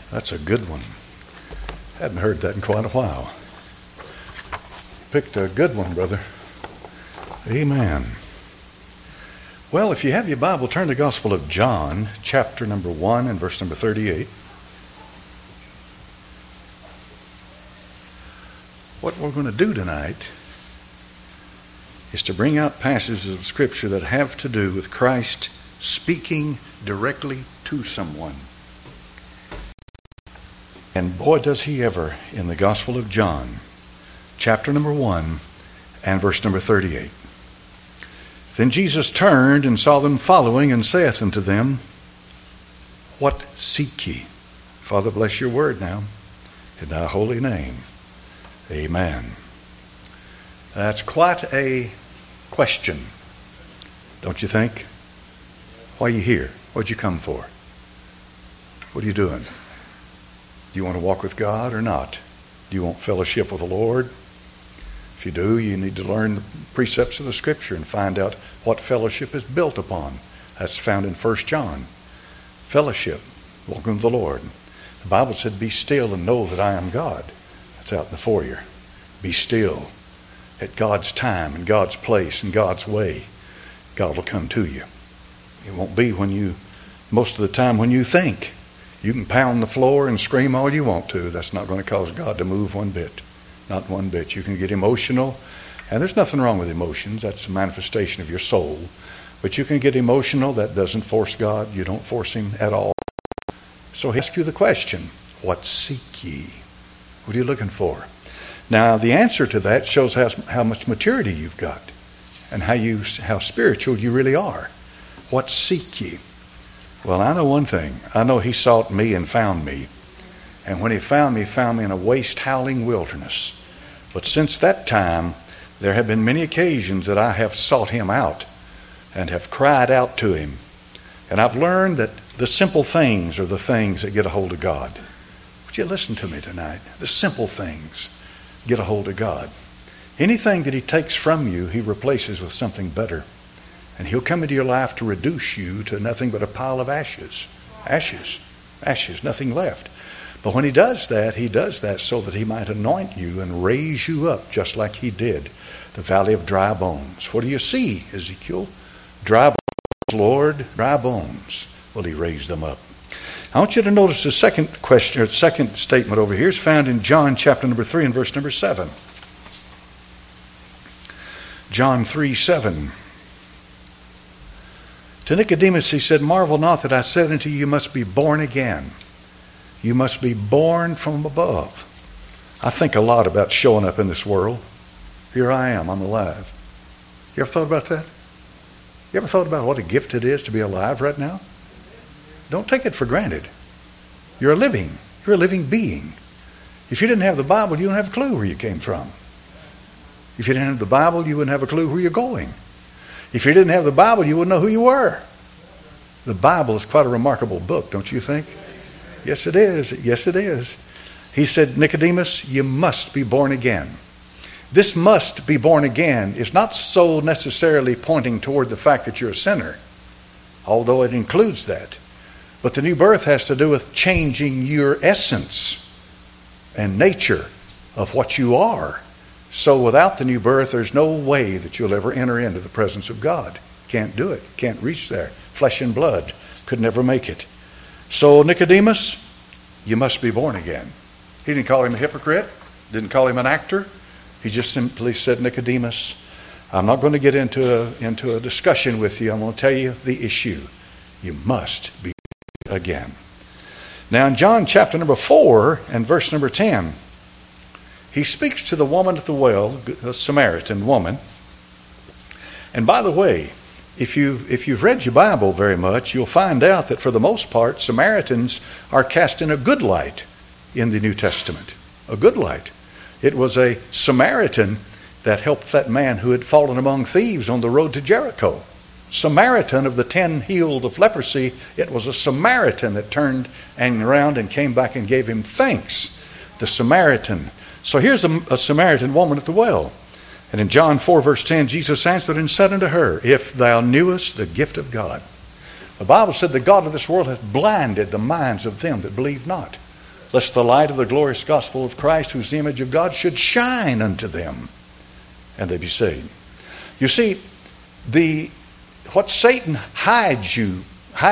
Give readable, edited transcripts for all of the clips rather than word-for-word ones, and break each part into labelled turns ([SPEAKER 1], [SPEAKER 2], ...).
[SPEAKER 1] That's a good one. Hadn't heard that in quite a while. Picked a good one, brother. Amen. Well, if you have your Bible, turn to the Gospel of John, chapter number 1 and verse number 38. What we're going to do tonight is to bring out passages of Scripture that have to do with Christ speaking directly to someone. And boy, does he ever in the Gospel of John, chapter number 1 and verse number 38. Then Jesus turned and saw them following, and saith unto them, What seek ye? Father, bless your word now, in thy holy name. Amen. That's quite a question, don't you think? Why are you here? What'd you come for? What are you doing? Do you want to walk with God or not? Do you want fellowship with the Lord? If you do, you need to learn the precepts of the Scripture and find out what fellowship is built upon. That's found in 1 John. Fellowship, walking with the Lord. The Bible said, be still and know that I am God. That's out in the foyer. Be still at God's time and God's place and God's way. God will come to you. It won't be most of the time when you think. You can pound the floor and scream all you want to. That's not going to cause God to move one bit. Not one bit. You can get emotional, and there's nothing wrong with emotions. That's a manifestation of your soul. But you can get emotional. That doesn't force God. You don't force him at all. So he asks you the question, what seek ye? What are you looking for? Now, the answer to that shows how much maturity you've got and how spiritual you really are. What seek ye? Well, I know one thing. I know he sought me and found me. And when he found me in a waste, howling wilderness. But since that time, there have been many occasions that I have sought him out and have cried out to him. And I've learned that the simple things are the things that get a hold of God. Would you listen to me tonight? The simple things get a hold of God. Anything that he takes from you, he replaces with something better. And he'll come into your life to reduce you to nothing but a pile of ashes. Ashes, nothing left. But when he does that so that he might anoint you and raise you up just like he did. The valley of dry bones. What do you see, Ezekiel? Dry bones, Lord, dry bones. Will he raise them up? I want you to notice the second statement over here is found in John chapter number 3 and verse number 7. John 3:7. To Nicodemus he said, Marvel not that I said unto you, you must be born again. You must be born from above. I think a lot about showing up in this world. Here I am, I'm alive. You ever thought about that? You ever thought about what a gift it is to be alive right now? Don't take it for granted. You're a living being. If you didn't have the Bible, you wouldn't have a clue where you came from. If you didn't have the Bible, you wouldn't have a clue where you're going. If you didn't have the Bible, you wouldn't know who you were. The Bible is quite a remarkable book, don't you think? Yes, it is. Yes, it is. He said, Nicodemus, you must be born again. This must be born again is not so necessarily pointing toward the fact that you're a sinner, although it includes that. But the new birth has to do with changing your essence and nature of what you are. So without the new birth, there's no way that you'll ever enter into the presence of God. Can't do it. Can't reach there. Flesh and blood could never make it. So Nicodemus, you must be born again. He didn't call him a hypocrite. Didn't call him an actor. He just simply said, Nicodemus, I'm not going to get into a discussion with you. I'm going to tell you the issue. You must be born again. Now in John chapter number 4 and verse number 10, he speaks to the woman at the well, the Samaritan woman. And by the way, if you've read your Bible very much, you'll find out that for the most part, Samaritans are cast in a good light in the New Testament. A good light. It was a Samaritan that helped that man who had fallen among thieves on the road to Jericho. Samaritan of the 10 healed of leprosy, it was a Samaritan that turned around and came back and gave him thanks. The Samaritan. So here's a Samaritan woman at the well. And in John 4 verse 10, Jesus answered and said unto her, If thou knewest the gift of God. The Bible said the God of this world hath blinded the minds of them that believe not. lest the light of the glorious gospel of Christ, whose the image of God, should shine unto them, and they be saved. You see, what Satan hides you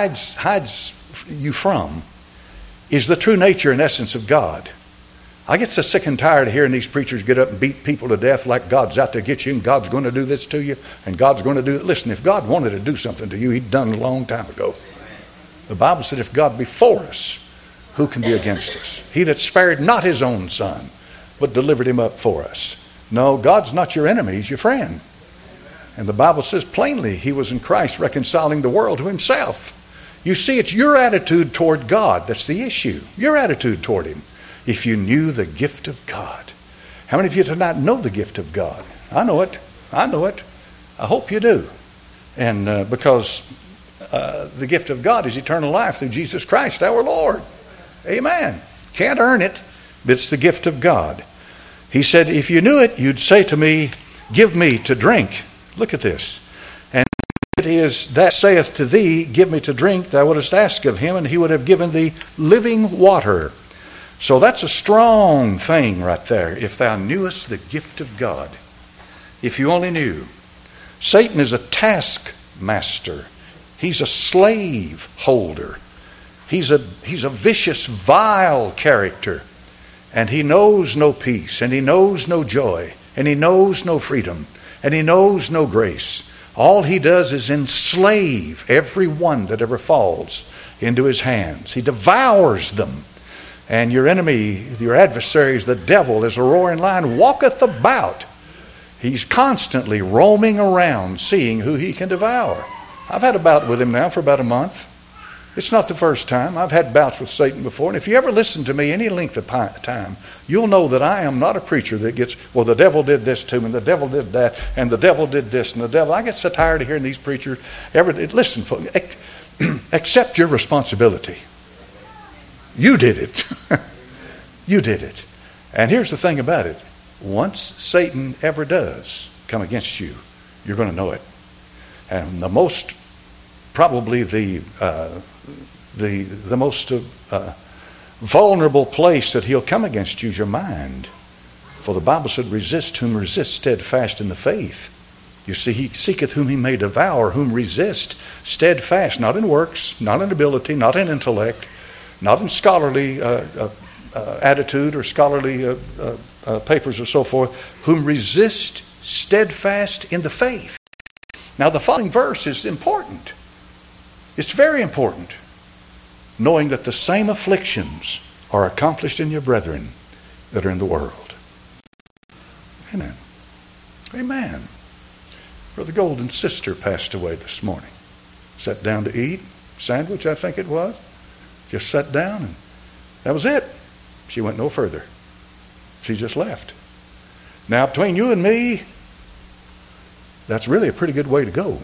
[SPEAKER 1] from is the true nature and essence of God. I get so sick and tired of hearing these preachers get up and beat people to death like God's out to get you and God's going to do this to you and God's going to do it. Listen, if God wanted to do something to you, he'd done it a long time ago. The Bible said, if God be for us, who can be against us? He that spared not his own son, but delivered him up for us. No, God's not your enemy, he's your friend. And the Bible says plainly, he was in Christ reconciling the world to himself. You see, it's your attitude toward God that's the issue. Your attitude toward him. If you knew the gift of God. How many of you tonight know the gift of God? I know it. I know it. I hope you do. And because the gift of God is eternal life through Jesus Christ our Lord. Amen. Can't earn it, but it's the gift of God. He said, if you knew it, you'd say to me, give me to drink. Look at this. And it is that saith to thee, give me to drink, thou wouldst ask of him, and he would have given thee living water. So that's a strong thing right there. If thou knewest the gift of God. If you only knew. Satan is a taskmaster. He's a slave holder. He's a vicious, vile character. And he knows no peace. And he knows no joy. And he knows no freedom. And he knows no grace. All he does is enslave every one that ever falls into his hands. He devours them. And your enemy, your adversary, the devil, as a roaring lion, walketh about. He's constantly roaming around, seeing who he can devour. I've had a bout with him now for about a month. It's not the first time. I've had bouts with Satan before. And if you ever listen to me any length of time, you'll know that I am not a preacher that gets, well, the devil did this to me, and the devil did that, and the devil did this, and the devil. I get so tired of hearing these preachers. Listen, folks, accept your responsibility. You did it. You did it. And here's the thing about it. Once Satan ever does come against you, you're going to know it. And the most, probably the most vulnerable place that he'll come against you is your mind. For the Bible said, resist whom resist steadfast in the faith. You see, he seeketh whom he may devour, whom resist steadfast, not in works, not in ability, not in intellect, not in scholarly attitude or scholarly papers or so forth, whom resist steadfast in the faith. Now the following verse is important. It's very important. Knowing that the same afflictions are accomplished in your brethren that are in the world. Amen. Amen. Brother Golden's sister passed away this morning. Sat down to eat, sandwich I think it was. Just sat down and that was it. She went no further. She just left. Now between you and me, that's really a pretty good way to go.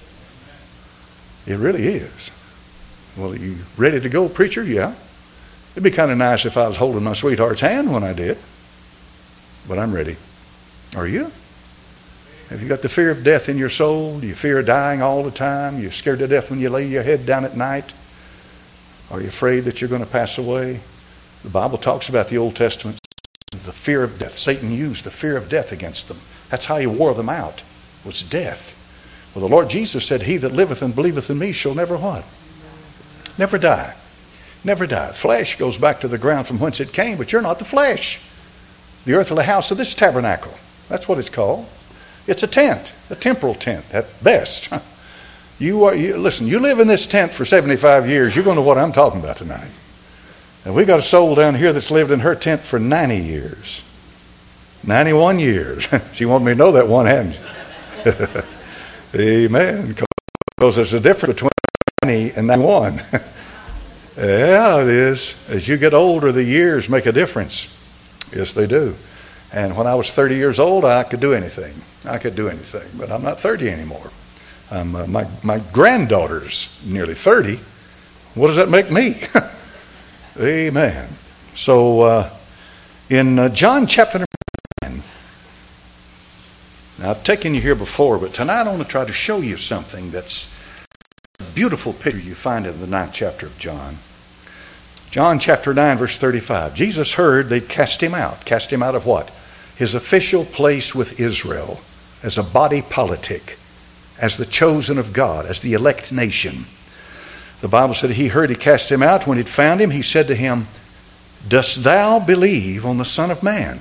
[SPEAKER 1] It really is. Well, are you ready to go, preacher? Yeah. It'd be kind of nice if I was holding my sweetheart's hand when I did. But I'm ready. Are you? Have you got the fear of death in your soul? Do you fear dying all the time? You're scared to death when you lay your head down at night? Are you afraid that you're going to pass away? The Bible talks about the Old Testament, the fear of death. Satan used the fear of death against them. That's how he wore them out, was death. Well, the Lord Jesus said, he that liveth and believeth in me shall never what? Never die. Never die. Flesh goes back to the ground from whence it came, but you're not the flesh. The earthly house of this tabernacle. That's what it's called. It's a tent, a temporal tent at best. Listen, you live in this tent for 75 years, you're going to know what I'm talking about tonight. And we got a soul down here that's lived in her tent for 90 years. 91 years. She wanted me to know that one, hadn't she? Amen. Because there's a difference between 90 and 91. Yeah, it is. As you get older, the years make a difference. Yes, they do. And when I was 30 years old, I could do anything. I could do anything. But I'm not 30 anymore. My granddaughter's nearly 30. What does that make me? Amen. So in John chapter number 9, now I've taken you here before, but tonight I want to try to show you something that's a beautiful picture you find in the 9th chapter of John. John chapter 9, verse 35. Jesus heard they'd cast him out. Cast him out of what? His official place with Israel as a body politic, as the chosen of God, as the elect nation. The Bible said he heard he cast him out. When he'd found him, he said to him, "Dost thou believe on the Son of Man?"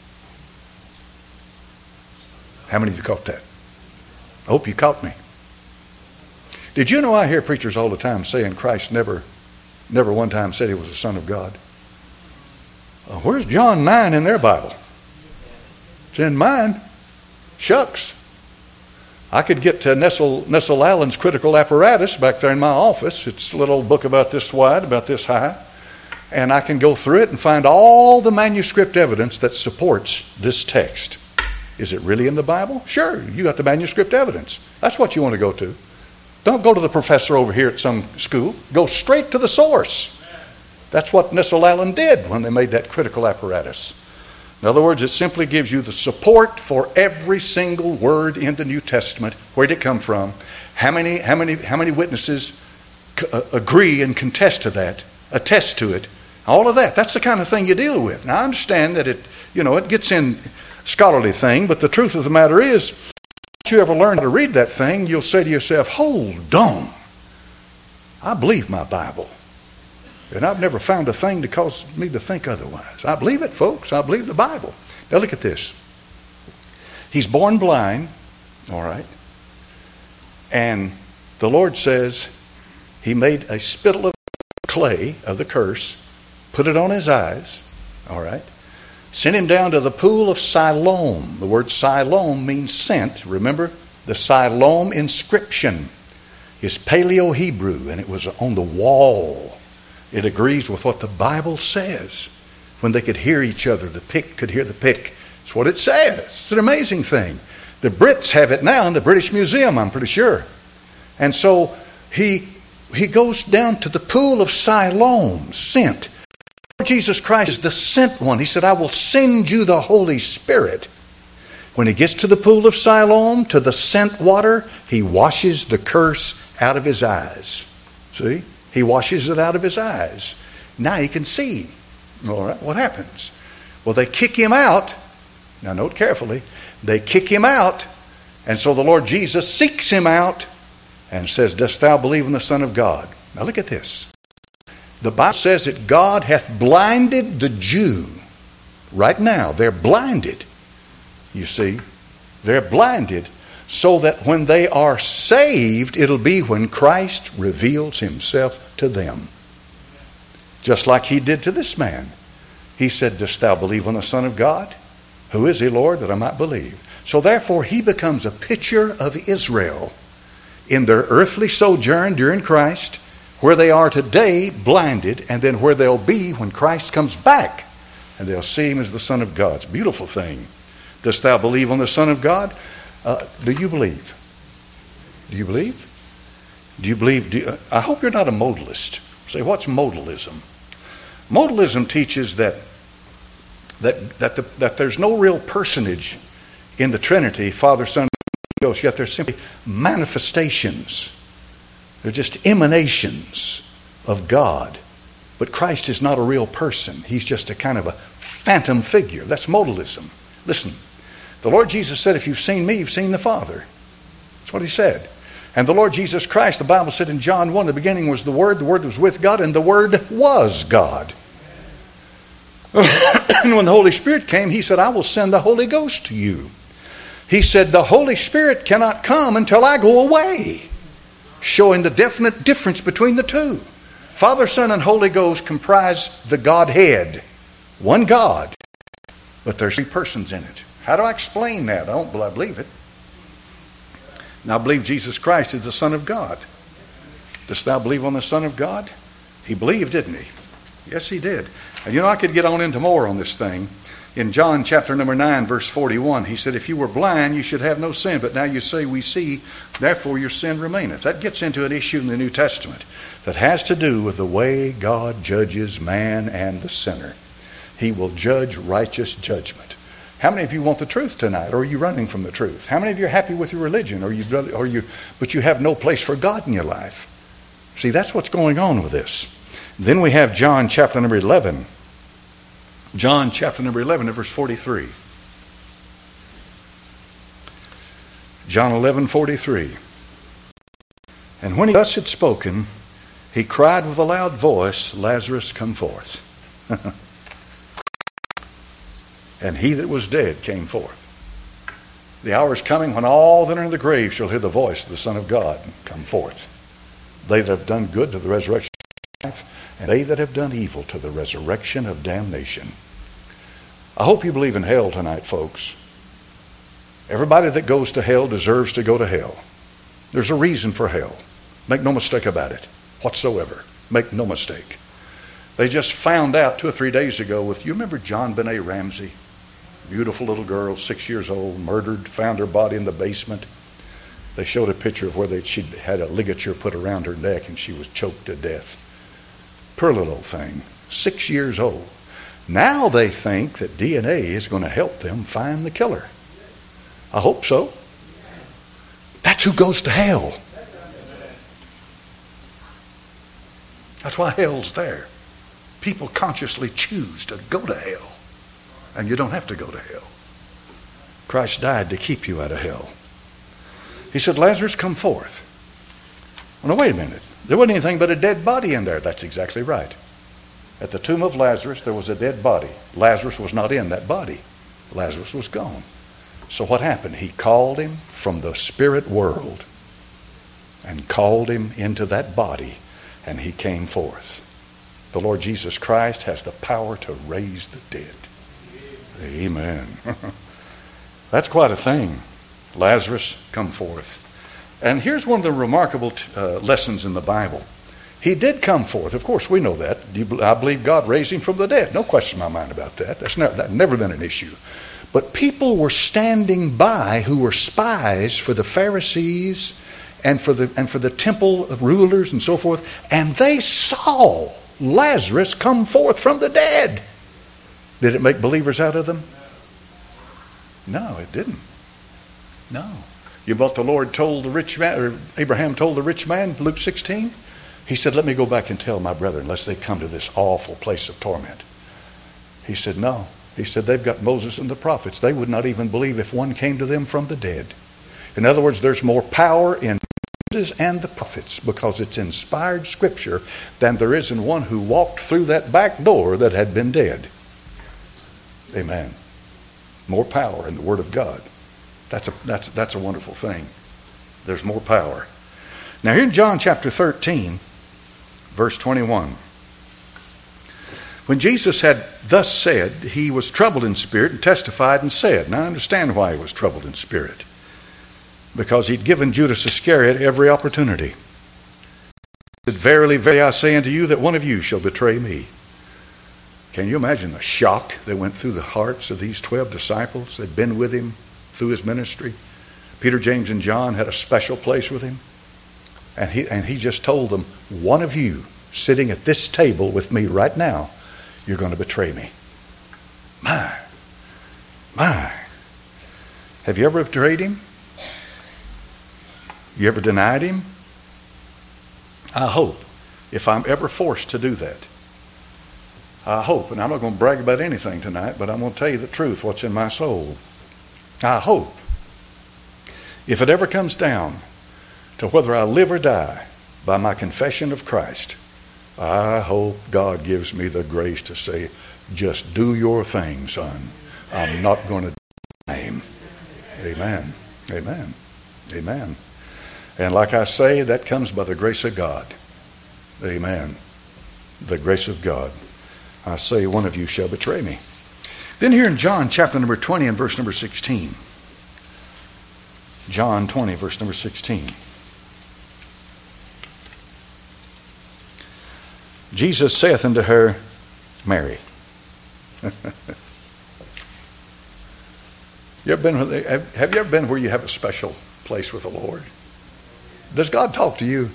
[SPEAKER 1] How many of you caught that? I hope you caught me. Did you know I hear preachers all the time saying Christ never one time said he was the Son of God? Where's John 9 in their Bible? It's in mine. Shucks. I could get to Nestle Allen's Critical Apparatus back there in my office. It's a little old book about this wide, about this high. And I can go through it and find all the manuscript evidence that supports this text. Is it really in the Bible? Sure, you got the manuscript evidence. That's what you want to go to. Don't go to the professor over here at some school. Go straight to the source. That's what Nestle Allen did when they made that critical apparatus. In other words, it simply gives you the support for every single word in the New Testament. Where did it come from? How many witnesses agree and contest to that, attest to it? All of that. That's the kind of thing you deal with. Now, I understand that it gets in scholarly thing, but the truth of the matter is, if you ever learn how to read that thing, you'll say to yourself, hold on. I believe my Bible. And I've never found a thing to cause me to think otherwise. I believe it, folks. I believe the Bible. Now look at this. He's born blind, all right. And the Lord says he made a spittle of clay of the curse, put it on his eyes, all right. Sent him down to the pool of Siloam. The word Siloam means sent. Remember, the Siloam inscription is Paleo-Hebrew, and it was on the wall. It agrees with what the Bible says. When they could hear each other, the pick could hear the pick. It's what it says. It's an amazing thing. The Brits have it now in the British Museum, I'm pretty sure. And so he goes down to the pool of Siloam, sent. Jesus Christ is the sent one. He said, I will send you the Holy Spirit. When he gets to the pool of Siloam, to the sent water, he washes the curse out of his eyes. See? He washes it out of his eyes. Now he can see. All right, what happens? Well, they kick him out. Now note carefully. They kick him out. And so the Lord Jesus seeks him out and says, dost thou believe in the Son of God? Now look at this. The Bible says that God hath blinded the Jew. Right now, they're blinded. You see, they're blinded so that when they are saved, it'll be when Christ reveals himself to them. Just like he did to this man. He said, dost thou believe on the Son of God? Who is he, Lord, that I might believe? So therefore, he becomes a picture of Israel in their earthly sojourn during Christ, where they are today blinded, and then where they'll be when Christ comes back, and they'll see him as the Son of God. It's a beautiful thing. Dost thou believe on the Son of God? Do you believe? Do you believe? Do you believe? I hope you're not a modalist. Say, what's modalism? Modalism teaches that there's no real personage in the Trinity, Father, Son, and Holy Ghost, yet they're simply manifestations. They're just emanations of God. But Christ is not a real person. He's just a kind of a phantom figure. That's modalism. Listen, the Lord Jesus said, if you've seen me, you've seen the Father. That's what he said. And the Lord Jesus Christ, the Bible said in John 1, the beginning was the Word was with God, and the Word was God. And when the Holy Spirit came, he said, I will send the Holy Ghost to you. He said, the Holy Spirit cannot come until I go away. Showing the definite difference between the two. Father, Son, and Holy Ghost comprise the Godhead. One God. But there's three persons in it. How do I explain that? I don't believe it. Now I believe Jesus Christ is the Son of God. Dost thou believe on the Son of God? He believed, didn't he? Yes, he did. And I could get on into more on this thing. In John chapter number 9, verse 41, he said, if you were blind, you should have no sin. But now you say, we see, therefore your sin remaineth. That gets into an issue in the New Testament that has to do with the way God judges man and the sinner. He will judge righteous judgment. How many of you want the truth tonight? Or are you running from the truth? How many of you are happy with your religion? But you have no place for God in your life? See, that's what's going on with this. Then we have John chapter number 11. John chapter number 11 and verse 43. John 11:43. And when he thus had spoken, he cried with a loud voice, Lazarus, come forth. And he that was dead came forth. The hour is coming when all that are in the grave shall hear the voice of the Son of God come forth. They that have done good to the resurrection of life, and they that have done evil to the resurrection of damnation. I hope you believe in hell tonight, folks. Everybody that goes to hell deserves to go to hell. There's a reason for hell. Make no mistake about it whatsoever. Make no mistake. They just found out 2 or 3 days ago with, you remember John Benet Ramsey? Beautiful little girl, 6 years old, murdered, found her body in the basement. They showed a picture of where she'd had a ligature put around her neck and she was choked to death. Poor little old thing, 6 years old. Now they think that DNA is going to help them find the killer. I hope so. That's who goes to hell. That's why hell's there. People consciously choose to go to hell. And you don't have to go to hell. Christ died to keep you out of hell. He said, Lazarus, come forth. Well, now, wait a minute. There wasn't anything but a dead body in there. That's exactly right. At the tomb of Lazarus, there was a dead body. Lazarus was not in that body. Lazarus was gone. So what happened? He called him from the spirit world and called him into that body, and he came forth. The Lord Jesus Christ has the power to raise the dead. Amen. That's quite a thing. Lazarus, come forth. And here's one of the remarkable lessons in the Bible. He did come forth. Of course, we know that. I believe God raised him from the dead. No question in my mind about that. That's never been an issue. But people were standing by who were spies for the Pharisees and for the temple rulers and so forth, and they saw Lazarus come forth from the dead. Did it make believers out of them? No, it didn't. No. You know what the Lord told the rich man, or Abraham told the rich man, Luke 16? He said, let me go back and tell my brethren, lest they come to this awful place of torment. He said, no. He said, they've got Moses and the prophets. They would not even believe if one came to them from the dead. In other words, there's more power in Moses and the prophets because it's inspired scripture than there is in one who walked through that back door that had been dead. Amen. More power in the Word of God. That's a wonderful thing. There's more power. Now here in John chapter 13, verse 21. When Jesus had thus said, he was troubled in spirit and testified and said, now I understand why he was troubled in spirit. Because he'd given Judas Iscariot every opportunity. He said, verily, verily, I say unto you that one of you shall betray me. Can you imagine the shock that went through the hearts of these 12 disciples that had been with him through his ministry? Peter, James, and John had a special place with him. And he just told them, one of you sitting at this table with me right now, you're going to betray me. My. Have you ever betrayed him? You ever denied him? I hope, if I'm ever forced to do that, I hope, and I'm not going to brag about anything tonight, but I'm going to tell you the truth, what's in my soul. I hope, if it ever comes down to whether I live or die by my confession of Christ, I hope God gives me the grace to say, just do your thing, son. I'm not going to deny him. Amen. Amen. Amen. And like I say, that comes by the grace of God. Amen. The grace of God. I say, one of you shall betray me. Then here in John chapter number 20 and verse number 16. John 20, verse number 16. Jesus saith unto her, Mary. Have you ever been where you have a special place with the Lord? Does God talk to you?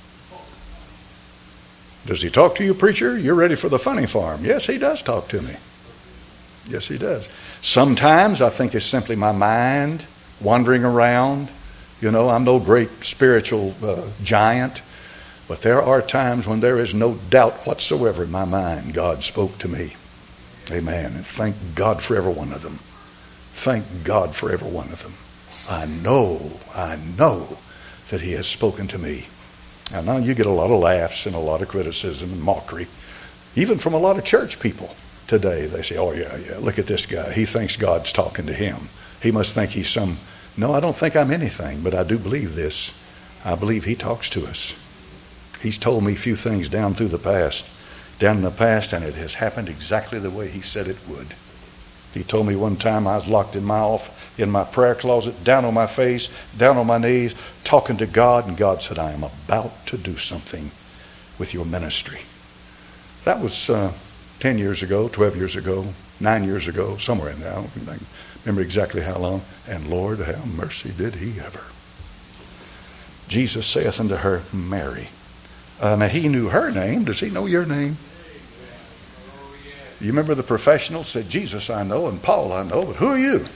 [SPEAKER 1] Does he talk to you, preacher? You're ready for the funny farm. Yes, he does talk to me. Yes, he does. Sometimes I think it's simply my mind wandering around. You know, I'm no great spiritual giant. But there are times when there is no doubt whatsoever in my mind God spoke to me. Amen. And thank God for every one of them. Thank God for every one of them. I know that he has spoken to me. And now you get a lot of laughs and a lot of criticism and mockery, even from a lot of church people today. They say, oh yeah, look at this guy. He thinks God's talking to him. He must think he's some... No, I don't think I'm anything, but I do believe this. I believe he talks to us. He's told me a few things down in the past, and it has happened exactly the way he said it would. He told me one time I was locked in my prayer closet, down on my face, down on my knees, talking to God, and God said, I am about to do something with your ministry. That was 10 years ago, 12 years ago, 9 years ago, somewhere in there. I don't remember exactly how long. And Lord, how mercy did he ever. Jesus saith unto her, Mary. Now he knew her name. Does he know your name? You remember the professionals said, Jesus I know and Paul I know, but who are you?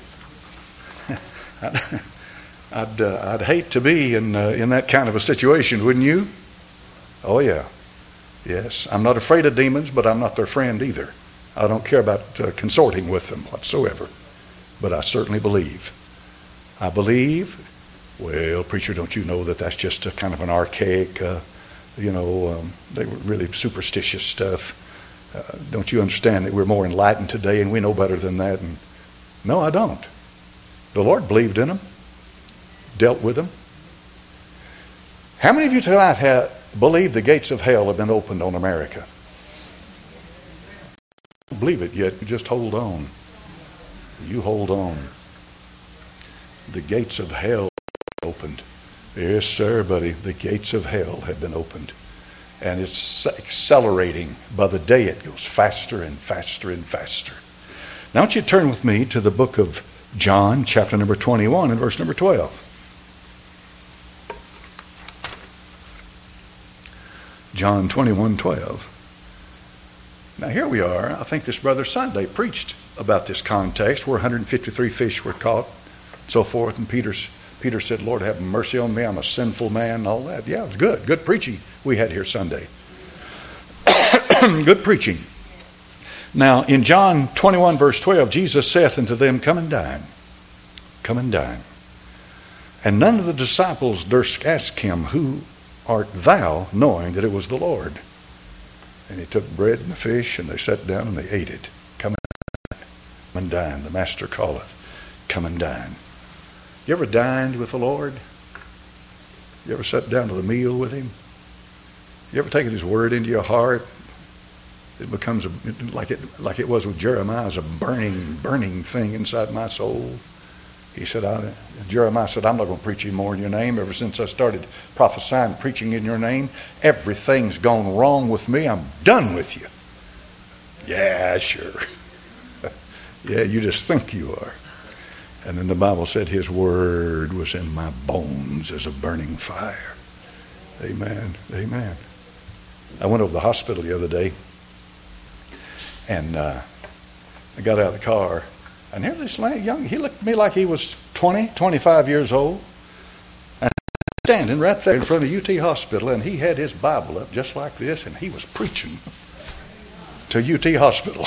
[SPEAKER 1] I'd hate to be in that kind of a situation, wouldn't you? Oh yeah. Yes. I'm not afraid of demons, but I'm not their friend either. I don't care about consorting with them whatsoever. But I certainly believe. I believe, well, preacher, don't you know that that's just a kind of an archaic, they were really superstitious stuff. Don't you understand that we're more enlightened today and we know better than that? And no, I don't. The Lord believed in them, dealt with them. How many of you tonight believe the gates of hell have been opened on America? Don't believe it yet. You just hold on. You hold on. The gates of hell opened. Yes, sir, buddy. The gates of hell have been opened. And it's accelerating. By the day it goes faster and faster and faster. Now I want you to turn with me to the book of John, chapter number 21 and verse number 12. John 21:12. Now here we are. I think this brother Sunday preached about this context where 153 fish were caught, so forth, and Peter said, Lord, have mercy on me. I'm a sinful man and all that. Yeah, it was good. Good preaching we had here Sunday. Good preaching. Now, in John 21, verse 12, Jesus saith unto them, Come and dine. Come and dine. And none of the disciples durst ask him, Who art thou, knowing that it was the Lord? And he took bread and the fish, and they sat down and they ate it. Come and dine. The Master calleth. Come and dine. You ever dined with the Lord? You ever sat down to the meal with him? You ever taken his word into your heart? It becomes like it was with Jeremiah, a burning thing inside my soul. He said, Jeremiah said, I'm not going to preach anymore in your name. Ever since I started prophesying, preaching in your name, everything's gone wrong with me. I'm done with you. Yeah, sure. Yeah, you just think you are. And then the Bible said his word was in my bones as a burning fire. Amen. Amen. I went over to the hospital the other day, and I got out of the car, and here's this young, he looked at me like he was 20, 25 years old, and standing right there in front of UT Hospital, and he had his Bible up just like this, and he was preaching to UT Hospital.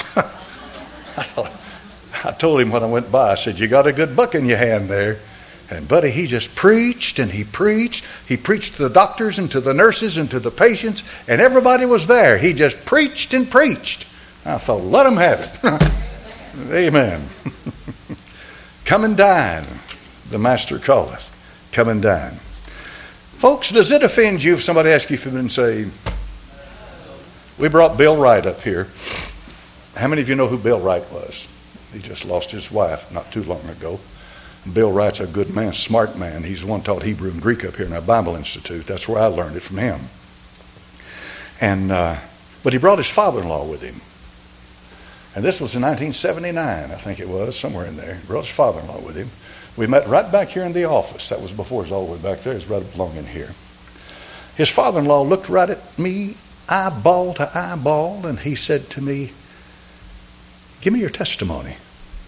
[SPEAKER 1] I told him when I went by, I said, you got a good book in your hand there. And buddy, he just preached and he preached. He preached to the doctors and to the nurses and to the patients, and everybody was there. He just preached and preached. I thought, let him have it. Amen. Come and dine, the Master calleth. Come and dine. Folks, does it offend you if somebody asks you if you've been saved? We brought Bill Wright up here. How many of you know who Bill Wright was? He just lost his wife not too long ago. Bill Wright's a good man, smart man. He's the one taught Hebrew and Greek up here in our Bible Institute. That's where I learned it from him. And but he brought his father-in-law with him. And this was in 1979, I think it was, somewhere in there. He brought his father-in-law with him. We met right back here in the office. That was before it was all the way back there. It was right along in here. His father-in-law looked right at me, eyeball to eyeball, and he said to me, give me your testimony.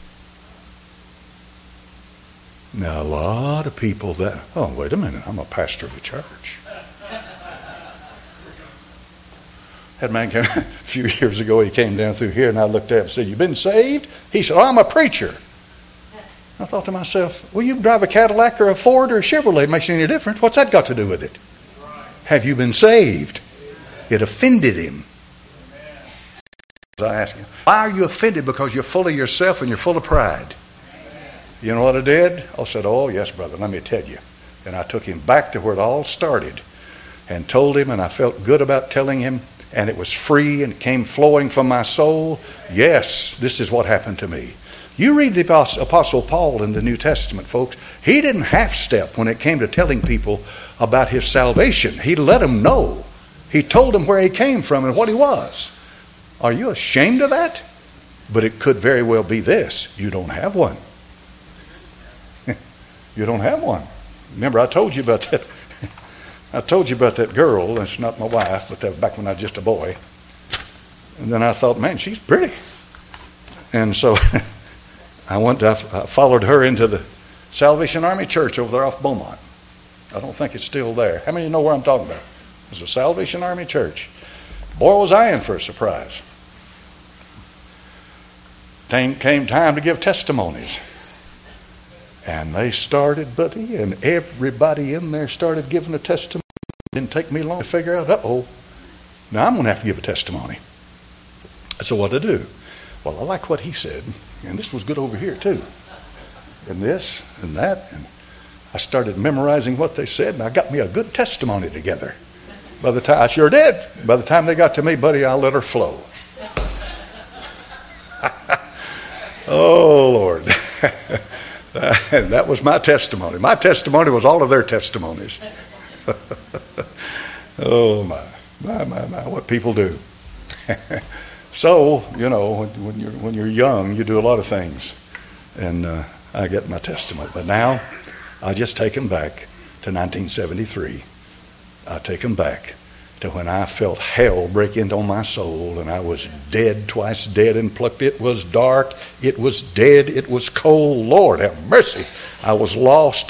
[SPEAKER 1] Now, a lot of people that, oh, wait a minute, I'm a pastor of a church. Had a man come a few years ago, he came down through here, and I looked at him and said, "You been saved?" He said, "Oh, I'm a preacher." I thought to myself, well, you drive a Cadillac or a Ford or a Chevrolet, it makes any difference. What's that got to do with it? Have you been saved? It offended him. I asked him, why are you offended? Because you're full of yourself and you're full of pride. You know what I did? I said, "Oh, yes, brother, let me tell you." And I took him back to where it all started and told him, and I felt good about telling him, and it was free and it came flowing from my soul. Yes, this is what happened to me. You read the Apostle Paul in the New Testament, folks. He didn't half-step when it came to telling people about his salvation. He let them know. He told them where he came from and what he was. Are you ashamed of that? But it could very well be this: you don't have one. You don't have one. Remember, I told you about that. I told you about that girl. That's not my wife, but that was back when I was just a boy. And then I thought, man, she's pretty. And so I followed her into the Salvation Army Church over there off Beaumont. I don't think it's still there. How many of you know where I'm talking about? It was a Salvation Army Church. Boy, was I in for a surprise. Came time to give testimonies. And they started, buddy, and everybody in there started giving a testimony. It didn't take me long to figure out, now I'm going to have to give a testimony. So what to do? Well, I like what he said, and this was good over here too. And this and that, and I started memorizing what they said, and I got me a good testimony together. I sure did. By the time they got to me, buddy, I let her flow. Oh, Lord. And that was my testimony. My testimony was all of their testimonies. Oh, my, what people do. So, you know, when you're young, you do a lot of things. And I get my testimony. But now, I just take them back to 1973. I take them back to when I felt hell break into my soul, and I was dead, twice dead and plucked. It was dark, it was dead, it was cold. Lord have mercy. I was lost.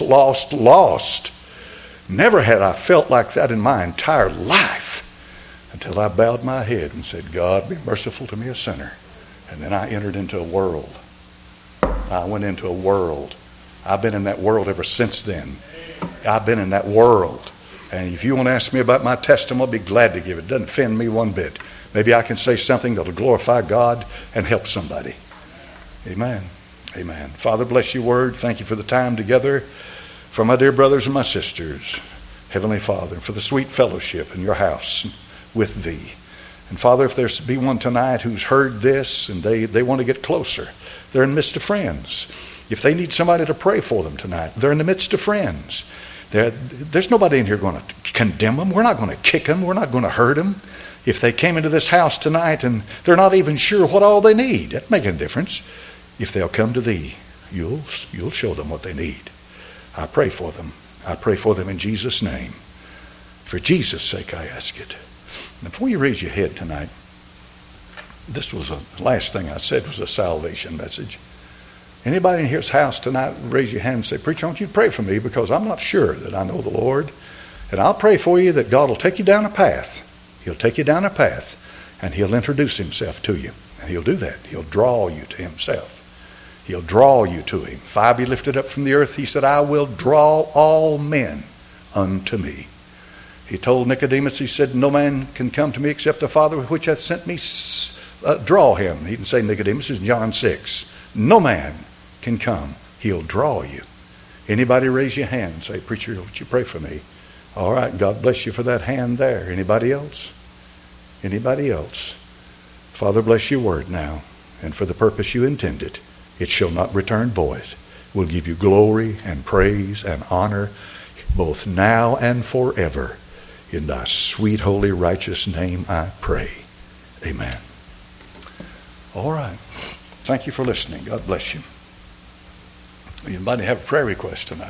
[SPEAKER 1] Never had I felt like that in my entire life until I bowed my head and said, "God, be merciful to me, a sinner." And then I entered into a world. I went into a world. I've been in that world ever since then. I've been in that world. And if you want to ask me about my testimony, I'll be glad to give it. It doesn't offend me one bit. Maybe I can say something that will glorify God and help somebody. Amen. Amen. Father, bless your word. Thank you for the time together. For my dear brothers and my sisters, Heavenly Father, for the sweet fellowship in your house with thee. And Father, if there's be one tonight who's heard this and they want to get closer, they're in the midst of friends. If they need somebody to pray for them tonight, they're in the midst of friends. There's nobody in here going to condemn them. We're not going to kick them. We're not going to hurt them. If they came into this house tonight and they're not even sure what all they need, that makes a difference. If they'll come to thee, you'll show them what they need. I pray for them. I pray for them in Jesus' name. For Jesus' sake, I ask it. Before you raise your head tonight, this was the last thing I said was a salvation message. Anybody in here's house tonight, raise your hand and say, "Preacher, I want you to pray for me because I'm not sure that I know the Lord." And I'll pray for you that God will take you down a path. He'll take you down a path and He'll introduce Himself to you. And He'll do that. He'll draw you to Himself. He'll draw you to Him. If I be lifted up from the earth, He said, I will draw all men unto me. He told Nicodemus, He said, no man can come to me except the Father which hath sent me draw him. He didn't say Nicodemus, it's John 6. No man can come. He'll draw you. Anybody raise your hand and say, "Preacher, would you pray for me?" All right, God bless you for that hand there. Anybody else? Anybody else? Father, bless your word now, and for the purpose you intended, it shall not return void. We'll give you glory and praise and honor, both now and forever. In thy sweet, holy, righteous name I pray. Amen. All right. Thank you for listening. God bless you. Anybody have a prayer request tonight?